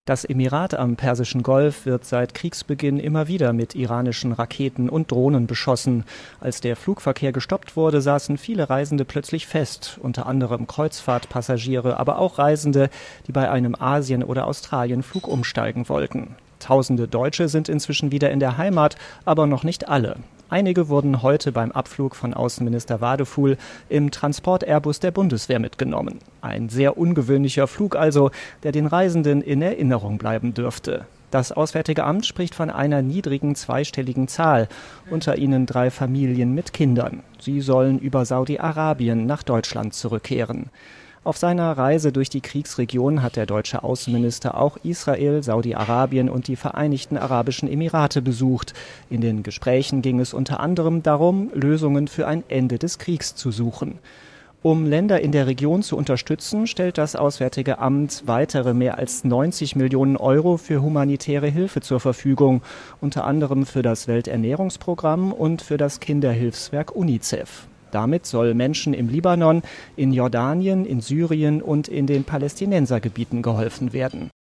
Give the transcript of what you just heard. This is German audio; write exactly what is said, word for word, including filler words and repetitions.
Das Emirat am Persischen Golf wird seit Kriegsbeginn immer wieder mit iranischen Raketen und Drohnen beschossen. Als der Flugverkehr gestoppt wurde, saßen viele Reisende plötzlich fest, unter anderem Kreuzfahrtpassagiere, aber auch Reisende, die bei einem Asien- oder Australienflug umsteigen wollten. Tausende Deutsche sind inzwischen wieder in der Heimat, aber noch nicht alle. Einige wurden heute beim Abflug von Außenminister Wadefuhl im Transport-Airbus der Bundeswehr mitgenommen. Ein sehr ungewöhnlicher Flug also, der den Reisenden in Erinnerung bleiben dürfte. Das Auswärtige Amt spricht von einer niedrigen zweistelligen Zahl, unter ihnen drei Familien mit Kindern. Sie sollen über Saudi-Arabien nach Deutschland zurückkehren. Auf seiner Reise durch die Kriegsregion hat der deutsche Außenminister auch Israel, Saudi-Arabien und die Vereinigten Arabischen Emirate besucht. In den Gesprächen ging es unter anderem darum, Lösungen für ein Ende des Kriegs zu suchen. Um Länder in der Region zu unterstützen, stellt das Auswärtige Amt weitere mehr als neunzig Millionen Euro für humanitäre Hilfe zur Verfügung, unter anderem für das Welternährungsprogramm und für das Kinderhilfswerk UNICEF. Damit soll Menschen im Libanon, in Jordanien, in Syrien und in den Palästinensergebieten geholfen werden.